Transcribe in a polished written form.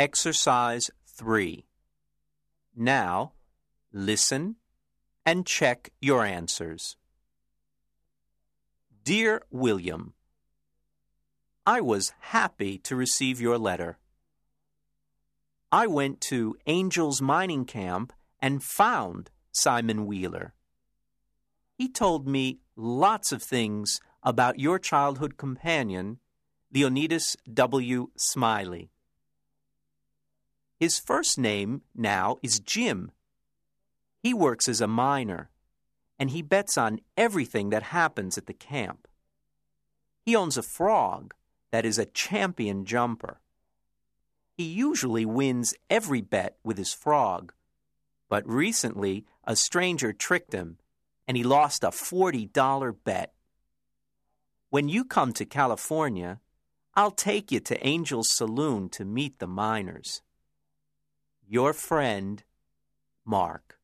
Exercise 3. Now, listen and check your answers. Dear William, I was happy to receive your letter. I went to Angels Mining Camp and found Simon Wheeler. He told me lots of things about your childhood companion, Leonidas W. Smiley. His first name now is Jim. He works as a miner, and he bets on everything that happens at the camp. He owns a frog that is a champion jumper. He usually wins every bet with his frog, but recently a stranger tricked him, and he lost a $40 bet. When you come to California, I'll take you to Angel's Saloon to meet the miners. Your friend, Mark.